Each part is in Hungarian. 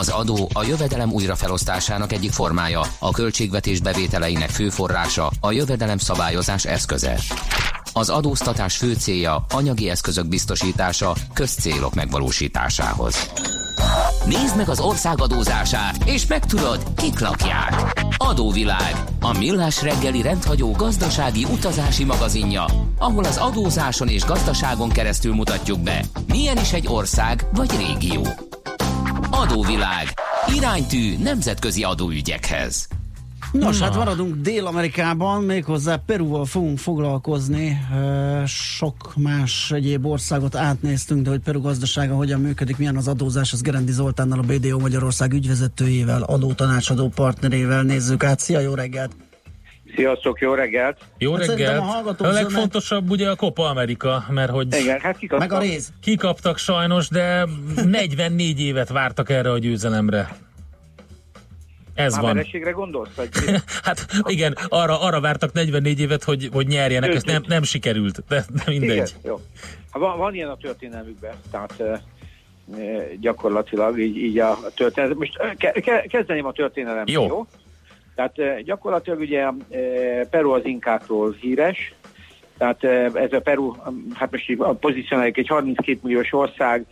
Az adó a jövedelem újrafelosztásának egyik formája, a költségvetés bevételeinek fő forrása, a jövedelem szabályozás eszköze. Az adóztatás fő célja anyagi eszközök biztosítása közcélok megvalósításához. Nézd meg az ország adózását, és megtudod, kik lakják. Adóvilág, a millás reggeli rendhagyó gazdasági utazási magazinja, ahol az adózáson és gazdaságon keresztül mutatjuk be, milyen is egy ország vagy régió. Adóvilág, iránytű nemzetközi adóügyekhez. Nos, hát maradunk Dél-Amerikában, méghozzá Perúval fogunk foglalkozni. Sok más egyéb országot átnéztünk, de hogy Peru gazdasága hogyan működik, milyen az adózás, az Gerendi Zoltánnal, a BDO Magyarország ügyvezetőjével, adótanácsadó partnerével nézzük át. Szia, jó reggelt! Sziasztok, jó reggelt! Jó reggelt! A legfontosabb ugye a Copa America, mert hogy igen, hát meg a rész. Kikaptak sajnos, de 44 évet vártak erre a győzelemre. Ez van. Vereségre gondolsz? Vagy? Hát igen, arra vártak 44 évet, hogy nyerjenek, ez nem sikerült, de mindegy. Igen, jó. Van ilyen a történelmükben, tehát gyakorlatilag így a történet. Most kezdeném a történelem. Jó? Tehát gyakorlatilag ugye Peru az inkákról híres, tehát ez a Peru, hát most így pozícionáljuk, egy 32 milliós ország,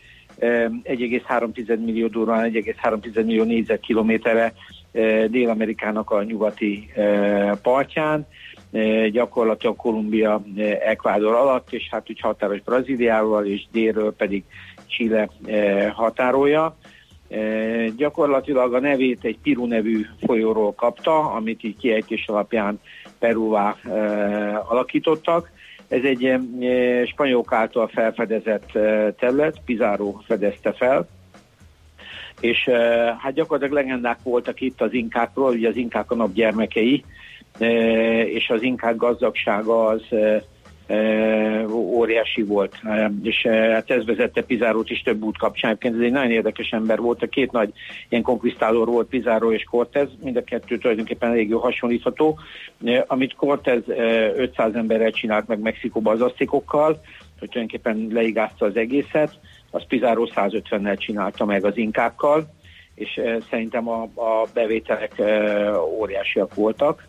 1,3 millió durván, 1,3 millió négyzetkilométerre Dél-Amerikának a nyugati partján, gyakorlatilag Kolumbia, Ecuador alatt, és hát úgy határos Brazíliával, és délről pedig Chile határolja. Gyakorlatilag a nevét egy Piru nevű folyóról kapta, amit így kiejtés alapján Perúvá alakítottak. Ez egy spanyolok által felfedezett terület, Pizarro fedezte fel, és hát gyakorlatilag legendák voltak itt az inkákról, ugye az inkák a nap gyermekei, és az inkák gazdagsága az óriási volt, és hát ez vezette Pizarrót is több út kapcsán. Ez egy nagyon érdekes ember volt, a két nagy ilyen konkvisztálór volt, Pizarro és Cortez, mind a kettő tulajdonképpen elég jól hasonlítható. Amit Cortez 500 emberrel csinált meg Mexikóba az aztékokkal, hogy tulajdonképpen leigázta az egészet, az Pizarro 150-nel csinálta meg az inkákkal, és szerintem a bevételek óriásiak voltak.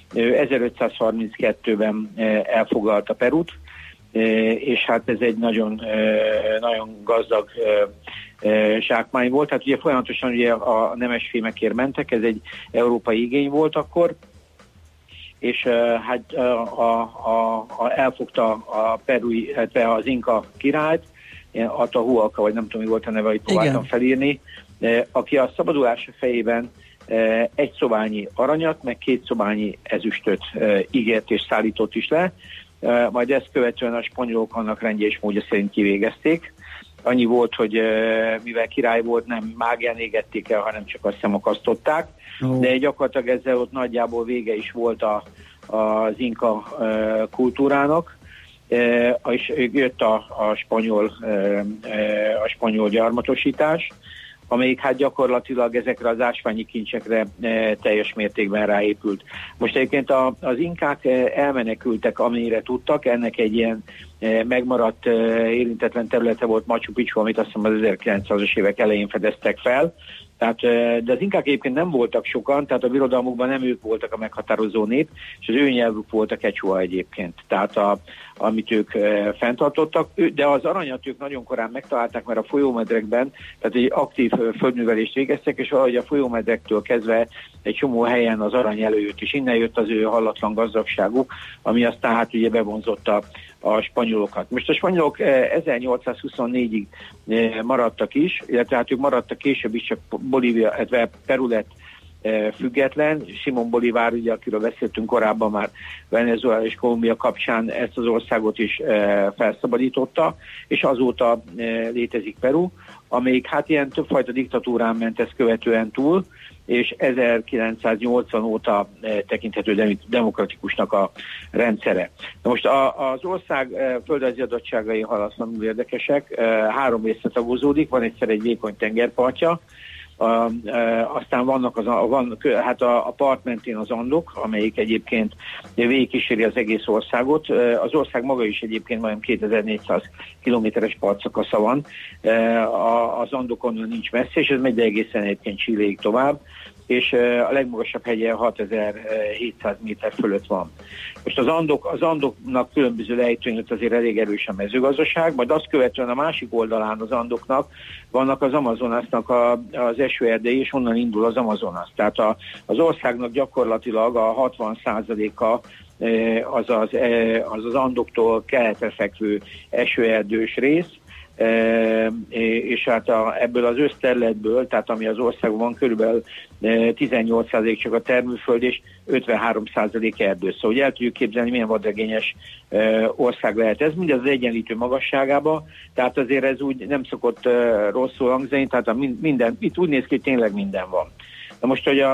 1532-ben elfoglalta Perút, és hát ez egy nagyon, nagyon gazdag zsákmány volt. Hát ugye folyamatosan ugye a nemesfémekért mentek, ez egy európai igény volt akkor, és hát elfogta a perui, illetve az inka királyt, Atahualpa, vagy nem tudom, mi volt a neve, hogy próbáltam felírni, aki a szabadulása fejében egy szobányi aranyat, meg 2 szobányi ezüstöt ígért és szállított is le, majd ezt követően a spanyolok annak rendje és módja szerint kivégezték. Annyi volt, hogy mivel király volt, nem mágián égették el, hanem csak azt szemakasztották, de gyakorlatilag ezzel ott nagyjából vége is volt az inka kultúrának, és jött a spanyol gyarmatosítás, amelyik hát gyakorlatilag ezekre az ásványi kincsekre teljes mértékben ráépült. Most egyébként az inkák elmenekültek, amennyire tudtak, ennek egy ilyen megmaradt érintetlen területe volt Machu Picchu, amit azt hiszem az 1900-as évek elején fedeztek fel. Tehát, de az inkák egyébként nem voltak sokan, tehát a birodalmukban nem ők voltak a meghatározó nép, és az ő nyelvük volt a quechua egyébként, tehát amit ők fenntartottak, de az aranyat ők nagyon korán megtalálták, mert a folyómedrekben, tehát egy aktív földművelést végeztek, és valahogy a folyómedrektől kezdve egy csomó helyen az arany előjött, és innen jött az ő hallatlan gazdagságuk, ami aztán hát ugye bevonzotta a spanyolokat. Most a spanyolok 1824-ig maradtak is, illetve hát ők maradtak később is, csak Bolívia, illetve Peru lett független. Simón Bolívar, ugye, akiről beszéltünk korábban már Venezuela és Kolumbia kapcsán, ezt az országot is felszabadította, és azóta létezik Peru, amelyik hát ilyen többfajta diktatúrán ment ezt követően túl, és 1980 óta tekinthető demokratikusnak a rendszere. Na most az ország földrajzi adottságai halatlanul érdekesek, 3 részre tagozódik, van egyszer egy vékony tengerpartja, Aztán vannak a part mentén az Andok, amelyik egyébként végigkíséri az egész országot. Az ország maga is egyébként majdnem 2400 kilométeres partszakasza van. Az Andokon nincs messze, és ez megy egészen egyébként Chiléig tovább, és a legmagasabb hegye 6700 méter fölött van. Most az Andoknak különböző lejtőnyött azért elég erős a mezőgazdaság, majd azt követően a másik oldalán az Andoknak vannak az Amazonasnak az esőerdei, és onnan indul az Amazonas. Tehát az országnak gyakorlatilag a 60%-a az Andoktól keletre fekvő esőerdős rész, és hát ebből az összterületből, tehát ami az országban van, körülbelül 18% csak a termőföld, és 53% erdő. Szóval hogy el tudjuk képzelni, milyen vadregényes ország lehet ez, mindez az egyenlítő magasságába, tehát azért ez úgy nem szokott rosszul hangzani, tehát minden, itt úgy néz ki, hogy tényleg minden van. Na most, hogy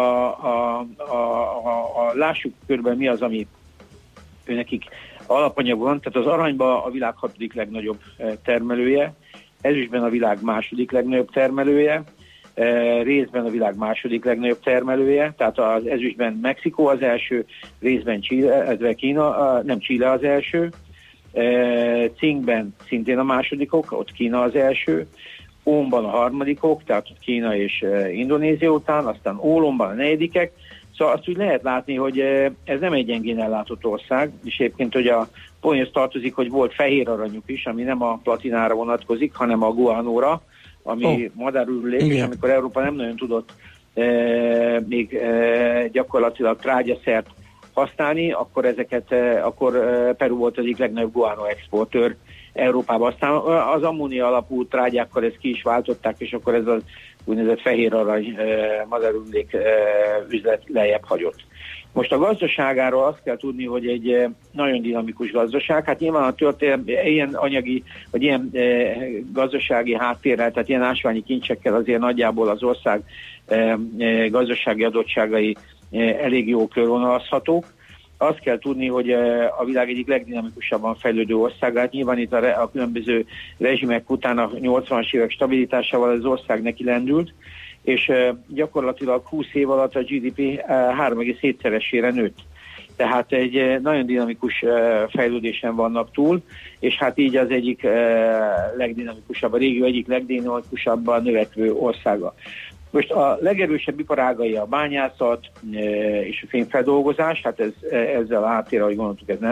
lássuk körülbelül mi az, ami nekik alapanyag van, tehát az aranyban a világ 6. legnagyobb termelője, ezüstben a világ 2. legnagyobb termelője, részben a világ 2. legnagyobb termelője, tehát az ezüstben Mexikó az első, részben Kína, nem Chile az első, cinkben szintén a másodikok, ott Kína az első, ómban a harmadikok, tehát Kína és Indonézia után, aztán ólomban a negyedikek. Szóval azt úgy lehet látni, hogy ez nem egy gyengén ellátott ország, és egyébként, hogy a poénhoz tartozik, hogy volt fehér aranyuk is, ami nem a platinára vonatkozik, hanem a guanóra, ami madárürülék, és amikor Európa nem nagyon tudott még gyakorlatilag trágyaszert használni, akkor Peru volt az egyik legnagyobb guanó exportőr Európában. Aztán az ammónia alapú trágyákkal ezt ki is váltották, és akkor ez az úgynevezett fehér arany madárürülék üzlet lejjebb hagyott. Most a gazdaságáról azt kell tudni, hogy egy nagyon dinamikus gazdaság. Hát nyilván a ilyen anyagi, vagy ilyen gazdasági háttérrel, tehát ilyen ásványi kincsekkel azért nagyjából az ország gazdasági adottságai elég jó körvonalazhatók. Azt kell tudni, hogy a világ egyik legdinamikusabban fejlődő országát, nyilván itt a különböző rezsimek után a 80-as évek stabilitásával az ország neki lendült, és gyakorlatilag 20 év alatt a GDP 3,7-szeresére nőtt. Tehát egy nagyon dinamikus fejlődésen vannak túl, és hát így az egyik legdinamikusabb, a régió egyik legdinamikusabban növekvő országa. Most a legerősebb iparágai a bányászat és a fémfeldolgozás, hát ezzel a háttérrel, ahogy gondoltuk, ez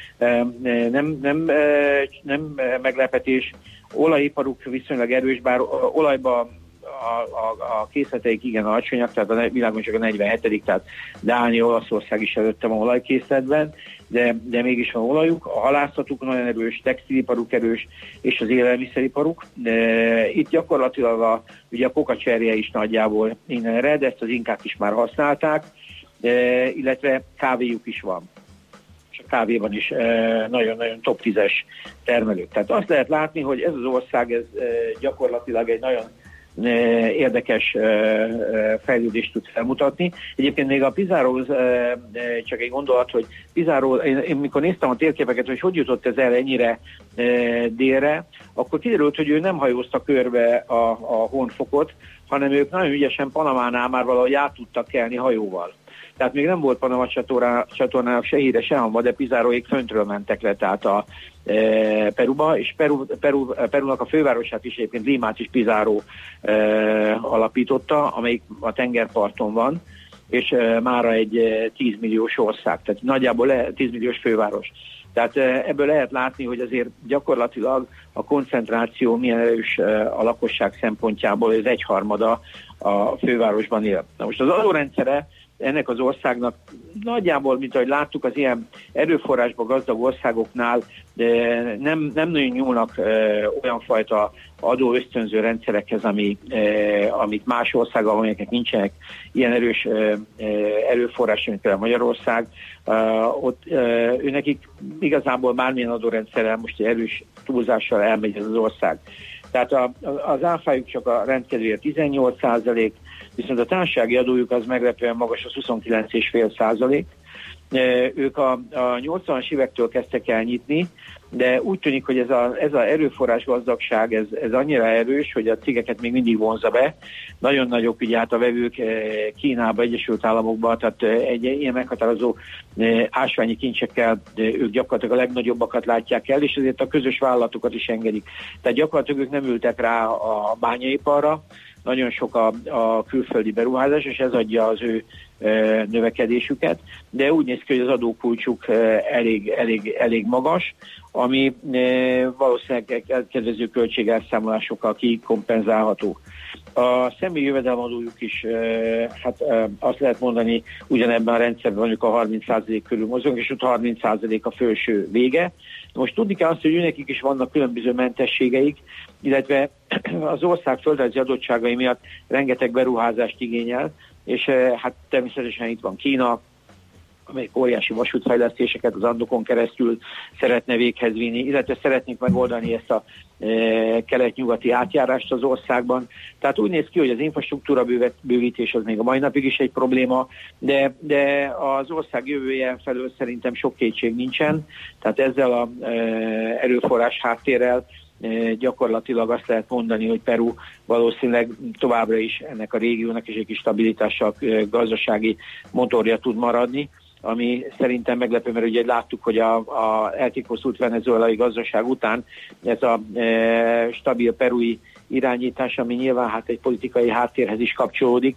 nem meglepetés. Olajiparuk viszonylag erős, bár olajban a készleteik igen alacsonyak, tehát a világon csak a 47., tehát Dánia, Olaszország is előtte van olajkészletben, de mégis van olajuk. A halászatuk nagyon erős, textiliparuk erős, és az élelmiszeriparuk. Itt gyakorlatilag ugye a kokacserje is nagyjából innen ered, ezt az inkák is már használták, illetve kávéjuk is van. És a kávéban is nagyon-nagyon top 10-es termelők. Tehát azt lehet látni, hogy ez az ország ez gyakorlatilag egy nagyon érdekes fejlődést tud felmutatni. Egyébként még a Pizarro csak egy gondolat, hogy Pizarro, én mikor néztem a térképeket, hogy jutott ez el ennyire délre, akkor kiderült, hogy ő nem hajózta körbe a Hornfokot, hanem ők nagyon ügyesen Panamánál már valahogy át tudtak kelni hajóval. Tehát még nem volt Panama csatornának se híre, se hamba, de Pizarroék föntről mentek le, tehát a Peruba, és Perunak a fővárosát is egyébként Limát is Pizarro alapította, amelyik a tengerparton van, és mára egy 10 milliós ország, tehát nagyjából 10 milliós főváros. Tehát ebből lehet látni, hogy azért gyakorlatilag a koncentráció milyen erős a lakosság szempontjából, ez 1/3 a fővárosban él. Na most az adórendszere ennek az országnak nagyjából, mint ahogy láttuk, az ilyen erőforrásba gazdag országoknál nem nagyon nyúlnak olyan fajta adó ösztönző rendszerekhez, amit más országok, amelyeknek nincsenek ilyen erős erőforrás, mint például Magyarország, ott őnekik igazából bármilyen adórendszerrel most egy erős túlzással elmegy ez az ország. Tehát az áfájuk csak a rendkedvéért 18%, viszont a társasági adójuk az meglepően magas, az 29,5%, Ők a 80-as évektől kezdtek el nyitni, de úgy tűnik, hogy ez a erőforrás gazdagság, ez annyira erős, hogy a cégeket még mindig vonzza be. Nagyon nagyok ugye hát a vevők Kínába, Egyesült Államokba, tehát egy ilyen meghatározó ásványi kincsekkel ők gyakorlatilag a legnagyobbakat látják el, és ezért a közös vállalatokat is engedik. Tehát gyakorlatilag ők nem ültek rá a bányaiparra, nagyon sok a külföldi beruházás, és ez adja az ő növekedésüket, de úgy néz ki, hogy az adókulcsuk elég magas, ami valószínűleg kedvező költségelszámolásokkal kikompenzálható. A személyi jövedelemadójuk is, azt lehet mondani, ugyanebben a rendszerben mondjuk a 30% körül mozog, és ott 30% a felső vége. Most tudni kell azt, hogy nekik is vannak különböző mentességeik, illetve az ország földrajzi adottságai miatt rengeteg beruházást igényel, és hát természetesen itt van Kína, amelyik óriási vasútfejlesztéseket az Andokon keresztül szeretne véghez vinni, illetve szeretnénk megoldani ezt a kelet-nyugati átjárást az országban. Tehát úgy néz ki, hogy az infrastruktúra bővítés az még a mai napig is egy probléma, de az ország jövője felől szerintem sok kétség nincsen. Tehát ezzel az erőforrás háttérrel gyakorlatilag azt lehet mondani, hogy Peru valószínűleg továbbra is ennek a régiónak és egy kis stabilitással gazdasági motorja tud maradni, ami szerintem meglepő, mert ugye láttuk, hogy a eltiposzult venezuelai gazdaság után ez a stabil perui irányítás, ami nyilván hát egy politikai háttérhez is kapcsolódik,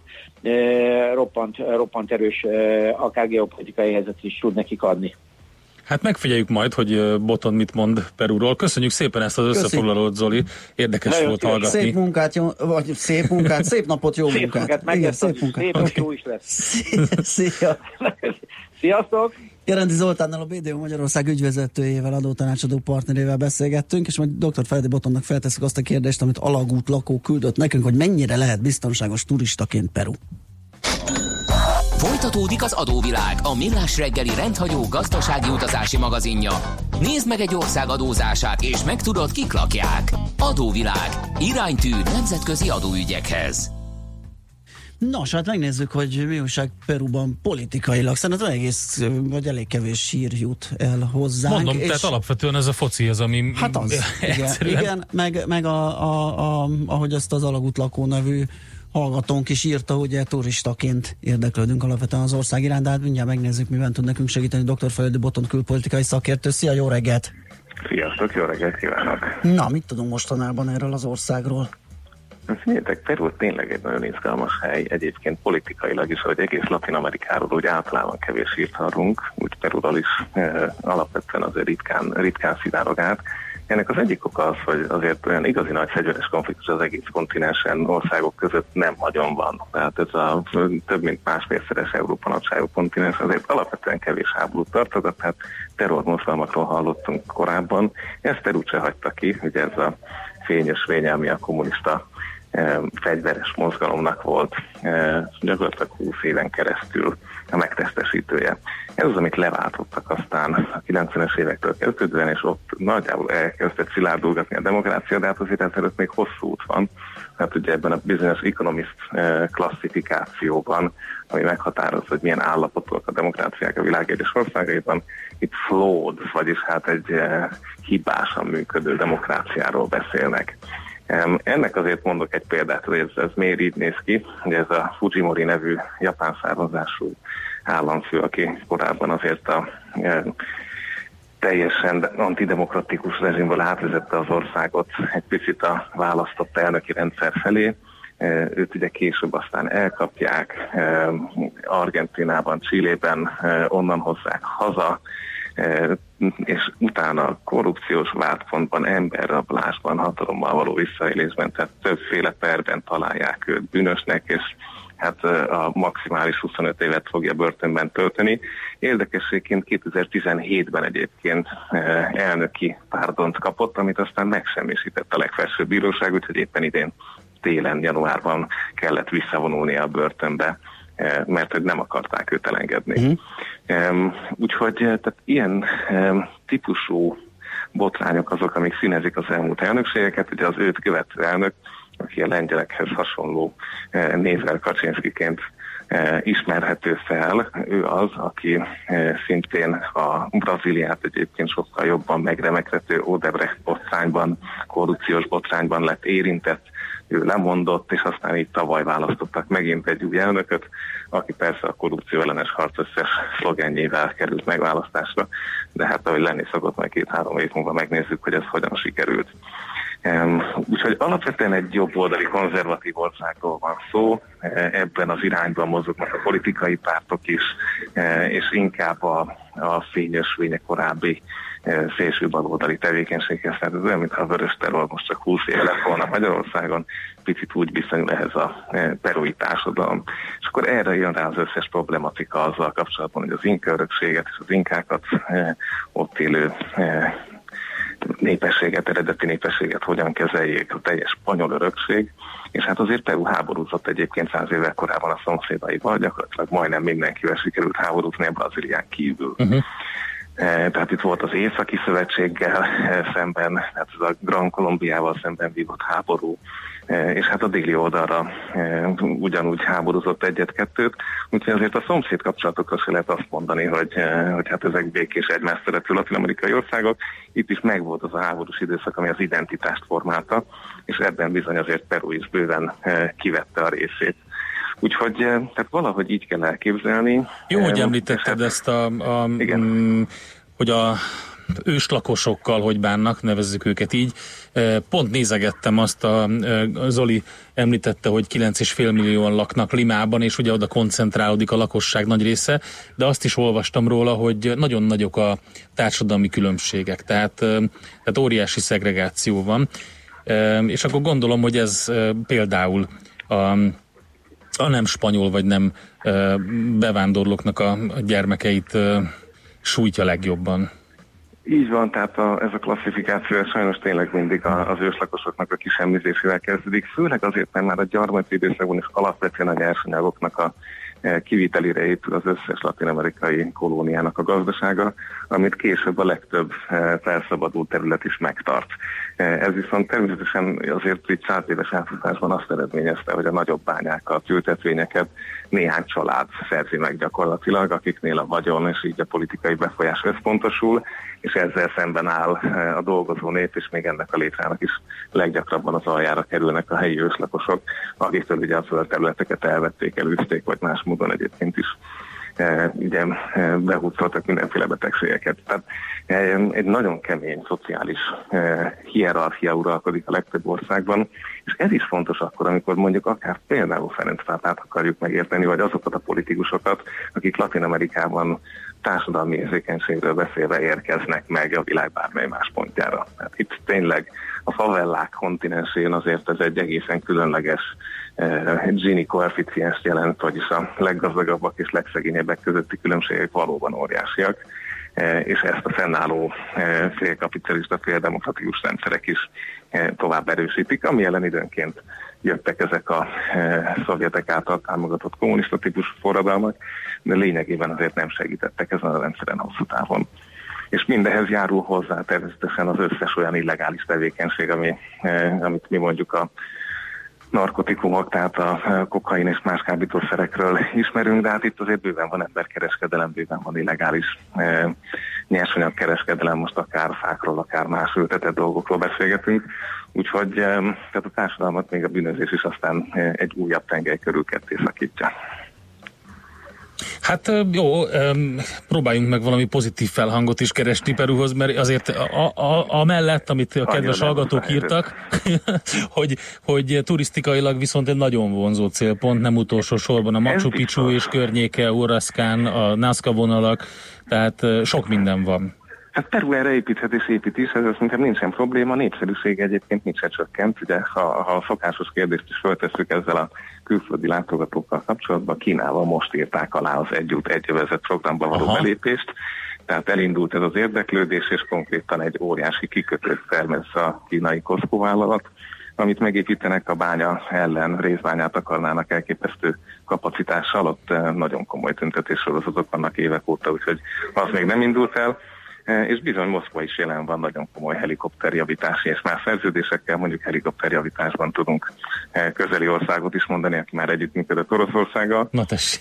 roppant erős, akár geopolitikai helyzet is tud nekik adni. Hát megfigyeljük majd, hogy Botond mit mond Perúról. Köszönjük szépen ezt az összefoglalót, Zoli. Érdekes nagyon volt hallgatni. Szép munkát, szép napot, jó munkát. Igen, szép munkát. Szép és jó is lesz. Szia! Sziasztok! Gerendi Zoltánnal, a BDO Magyarország ügyvezetőjével, adótanácsadó partnerével beszélgettünk, és majd dr. Feledi Botondnak feltesszük azt a kérdést, amit Alagút lakó küldött nekünk, hogy mennyire lehet biztonságos turistaként Peru. Folytatódik az Adóvilág, a millás reggeli rendhagyó gazdasági utazási magazinja. Nézd meg egy ország adózását, és megtudod, kik lakják. Adóvilág. Iránytű nemzetközi adóügyekhez. Nos, hát megnézzük, hogy mi újság Peruban politikailag. Szerintem egész, vagy elég kevés hír jut el hozzánk. Mondom, tehát alapvetően ez a foci az, ami... Hát az, igen, meg ahogy ezt az Alagút lakó nevű hallgatónk is írta, ugye turistaként érdeklődünk alapvetően az ország iránt, de hát mindjárt megnézzük, miben tud nekünk segíteni Dr. Feledi Botond külpolitikai szakértő. Szia, jó reggelt! Sziasztok, jó reggelt kívánok! Na, mit tudunk mostanában erről az országról? Figyeljetek, Peru tényleg egy nagyon izgalmas hely, egyébként politikailag is, hogy egész Latin-Amerikáról úgy általában kevés írt hallunk, úgy Peruról is alapvetően azért ritkán szivárog át. Ennek az egyik oka az, hogy azért olyan igazi nagy fegyveres konfliktus az egész kontinensen országok között nem nagyon van. Tehát ez a több mint másfélszeres Európa nagyságú kontinens azért alapvetően kevés háborút tartogat, tehát terrormozgalmakról hallottunk korábban. Ezt Perút se hagyta ki, ugye ez a fényes vény, ami a kommunista fegyveres mozgalomnak volt gyakorlatilag 20 éven keresztül a megtestesítője. Ez az, amit leváltottak aztán a 90-es évektől kezdődően, és ott nagyjából elkezdett szilárdulgatni a demokrácia, de hát azért ezelőtt még hosszú út van. Hát ugye ebben a Business Economist klasszifikációban, ami meghatározza, hogy milyen állapotok a demokráciák a világ egyes országaiban, itt flawed, vagyis hát egy hibásan működő demokráciáról beszélnek. Ennek azért mondok egy példát, hogy ez miért így néz ki, hogy ez a Fujimori nevű japán származású államfő, aki korábban azért a teljesen antidemokratikus rezsimből átvezette az országot egy picit a választott elnöki rendszer felé. Őt ugye később aztán elkapják, Argentínában, Chilében onnan hozzák haza, és utána korrupciós vádpontban, emberrablásban, hatalommal való visszaélésben, tehát többféle perben találják őt bűnösnek, és hát a maximális 25 évet fogja börtönben tölteni. Érdekességként 2017-ben egyébként elnöki párdont kapott, amit aztán megsemmisített a legfelsőbb bíróság, úgyhogy éppen idén télen, januárban kellett visszavonulnia a börtönbe, mert hogy nem akarták őt elengedni. Úgyhogy tehát ilyen típusú botrányok azok, amik színezik az elmúlt elnökségeket. Ugye az őt követő elnök aki a lengyelekhez hasonló névvel Kaczynszkiként ismerhető fel. Ő az, aki szintén a Brazíliát egyébként sokkal jobban megremegtető Odebrecht botrányban, korrupciós botrányban lett érintett. Ő lemondott, és aztán így tavaly választottak megint egy új elnököt, aki persze a korrupció ellenes harc összes szlogenjével került megválasztásra, de hát ahogy lenni szokott, majd 2-3 év múlva megnézzük, hogy ez hogyan sikerült. Úgyhogy alapvetően egy jobboldali konzervatív országról van szó, ebben az irányban mozognak a politikai pártok is, és inkább a fényösvények korábbi szélső baloldali tevékenységhez. Tehát ez olyan, mintha a vörös terror most csak 20 év lett volna Magyarországon, picit úgy viszonyul ehhez a perui társadalom. És akkor erre jön rá az összes problematika azzal kapcsolatban, hogy az inka örökséget és az inkákat ott élő népességet, eredeti népességet hogyan kezeljék, a teljes spanyol örökség, és hát azért Peru háborúzott egyébként 100 évvel korábban a szomszédaival, gyakorlatilag majdnem mindenkivel sikerült háborúzni a Brazílián kívül. Tehát itt volt az Északi Szövetséggel szemben, tehát ez a Gran Colombiával szemben vívott háború, és hát a déli oldalra ugyanúgy háborúzott egyet-kettőt, úgyhogy azért a szomszéd kapcsolatokra se lehet azt mondani, hogy hát ezek békés egymást szerető latin-amerikai országok. Itt is megvolt az a háborús időszak, ami az identitást formálta, és ebben bizony azért Peru is bőven kivette a részét. Úgyhogy tehát valahogy így kell elképzelni. Jó, hogy említetted ezt hogy a őslakosokkal hogy bánnak, nevezzük őket így. Pont nézegettem azt, Zoli említette, hogy 9,5 millióan laknak Limában, és ugye oda koncentrálódik a lakosság nagy része, de azt is olvastam róla, hogy nagyon nagyok a társadalmi különbségek, tehát óriási szegregáció van, és akkor gondolom, hogy ez például a nem spanyol vagy nem bevándorlóknak a gyermekeit sújtja legjobban. Így van, tehát ez a klasszifikáció sajnos tényleg mindig az őslakosoknak a kisemmizésével kezdődik, főleg azért, mert már a gyarmati időszakban is alapvetően a nyersanyagoknak a kivitelére épül az összes latin-amerikai kolóniának a gazdasága, amit később a legtöbb felszabadult terület is megtart. Ez viszont természetesen azért így 100 éves átfutásban azt eredményezte, hogy a nagyobb bányákat, ültetvényeket néhány család szerzi meg gyakorlatilag, akiknél a vagyon és így a politikai befolyás összpontosul, és ezzel szemben áll a dolgozó nép, és még ennek a létrának is leggyakrabban az aljára kerülnek a helyi őslakosok, akiktől ugye a földterületeket elvették, elűzték, vagy más módon egyébként is ugye behúzoltak mindenféle betegségeket. Tehát egy nagyon kemény szociális hierarchia uralkodik a legtöbb országban, és ez is fontos akkor, amikor mondjuk akár például Ferenc pápát akarjuk megérteni, vagy azokat a politikusokat, akik Latin-Amerikában társadalmi érzékenységről beszélve érkeznek meg a világ bármely más pontjára. Tehát itt tényleg a favellák kontinensén azért ez egy egészen különleges Gini koeficiens jelent, vagyis a leggazdagabbak és legszegényebbek közötti különbségek valóban óriásiak, és ezt a fennálló félkapitalista, féldemokratikus rendszerek is tovább erősítik, ami ellen időnként jöttek ezek a szovjetek által támogatott kommunista típusú forradalmak, de lényegében azért nem segítettek ezen a rendszeren hosszú távon. És mindehez járul hozzá természetesen az összes olyan illegális tevékenység, amit mi mondjuk a narkotikumok, tehát a kokain és más kábítószerekről ismerünk, de hát itt azért bőven van emberkereskedelem, bőven van illegális nyersanyagkereskedelem, most akár fákról, akár más ültetett dolgokról beszélgetünk. Úgyhogy tehát a társadalmat még a bűnözés is aztán egy újabb tengely körül ketté szakítja. Hát jó, próbáljunk meg valami pozitív felhangot is keresni Peruhoz, mert azért amellett, amit a kedves hallgatók írtak, hogy turisztikailag viszont egy nagyon vonzó célpont, nem utolsó sorban a Machu Picchu és környéke, Huascán, a Nazca vonalak, tehát sok minden van. Hát Peru erre építhet és épít is, ez szerintem nincsen probléma, a népszerűség egyébként nincs se csökkent, ugye ha a szokásos kérdést is föltesszük ezzel a külföldi látogatókkal kapcsolatban, Kínával most írták alá az Egy út, egy övezet programba való belépést, tehát elindult ez az érdeklődés, és konkrétan egy óriási kikötőt termesz a kínai Costco vállalat, amit megépítenek a bánya ellen, részbányát akarnának elképesztő kapacitással, ott nagyon komoly tüntetéssorozatok vannak évek óta, úgyhogy az még nem indult el. és bizony Moszkva is jelen van nagyon komoly helikopterjavítási és más szerződésekkel, mondjuk helikopterjavításban tudunk közeli országot is mondani, aki már együttműködött Oroszországgal. Na tessék.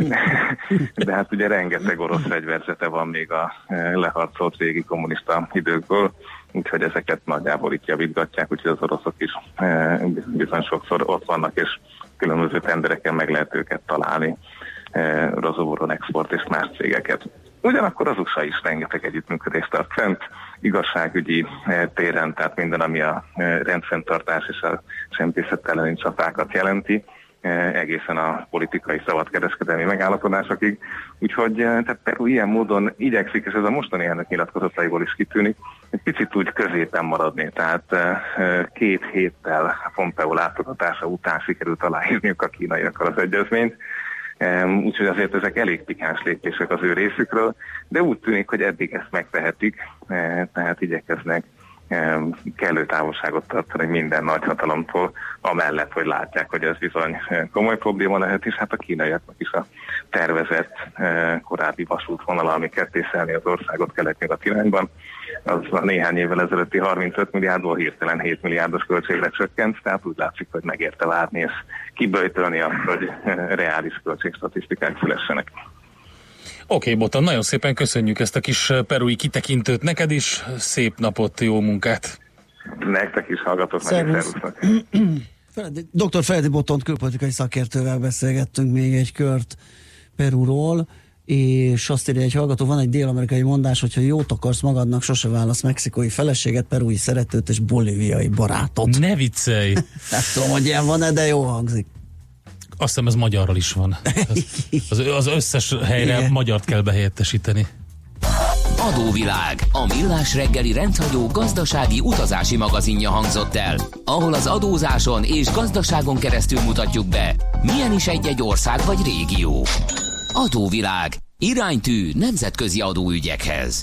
De hát ugye rengeteg orosz fegyverzete van még a leharcolt régi kommunista időkből, úgyhogy ezeket nagyjából itt javítgatják, úgyhogy az oroszok is bizony sokszor ott vannak, és különböző tendereken meg lehet őket találni, Rozovoron export és más cégeket. Ugyanakkor az USA is rengeteg együttműködést tart fent, igazságügyi téren, tehát minden, ami a rendfenntartás és a csempészet elleni csatákat jelenti, egészen a politikai szabadkereskedelmi megállapodásokig. Úgyhogy tehát Peru ilyen módon igyekszik, és ez a mostani elnök nyilatkozataiból is kitűnik, egy picit úgy középen maradni. Tehát 2 héttel Pompeo látogatása után sikerült aláírniuk a kínaiakkal az egyezményt. Úgyhogy azért ezek elég pikáns lépések az ő részükről, de úgy tűnik, hogy eddig ezt megtehetik, tehát igyekeznek kellő távolságot tartani minden nagyhatalomtól, amellett, hogy látják, hogy ez bizony komoly probléma lehet, és hát a kínaiaknak is a tervezett korábbi vasútvonala, ami kettészélni az országot kelet-nyugat irányban, az a néhány évvel ezelőtti 35 milliárdból hirtelen 7 milliárdos költségre csökkent, tehát úgy látszik, hogy megérte várni és kiböjtölni azt, hogy reális költségstatisztikák szülessenek. Oké, Botton, nagyon szépen köszönjük ezt a kis perui kitekintőt. Neked is szép napot, jó munkát! Nektek is, hallgatóknak is, szervusznak! Dr. Feledi Bottont külpolitikai szakértővel beszélgettünk még egy kört Peruról, és azt írja egy hallgató, van egy dél-amerikai mondás, hogyha jót akarsz magadnak, sose válasz mexikói feleséget, perui szeretőt és bolíviai barátot. Ne viccelj! Nem tudom, hogy ilyen van-e, de jó hangzik. Azt hiszem, ez magyarral is van. Az összes helyre igen, magyart kell behelyettesíteni. Adóvilág, a millás reggeli rendhagyó gazdasági utazási magazinja hangzott el, ahol az adózáson és gazdaságon keresztül mutatjuk be, milyen is egy-egy ország vagy régió. Adóvilág, iránytű nemzetközi adóügyekhez.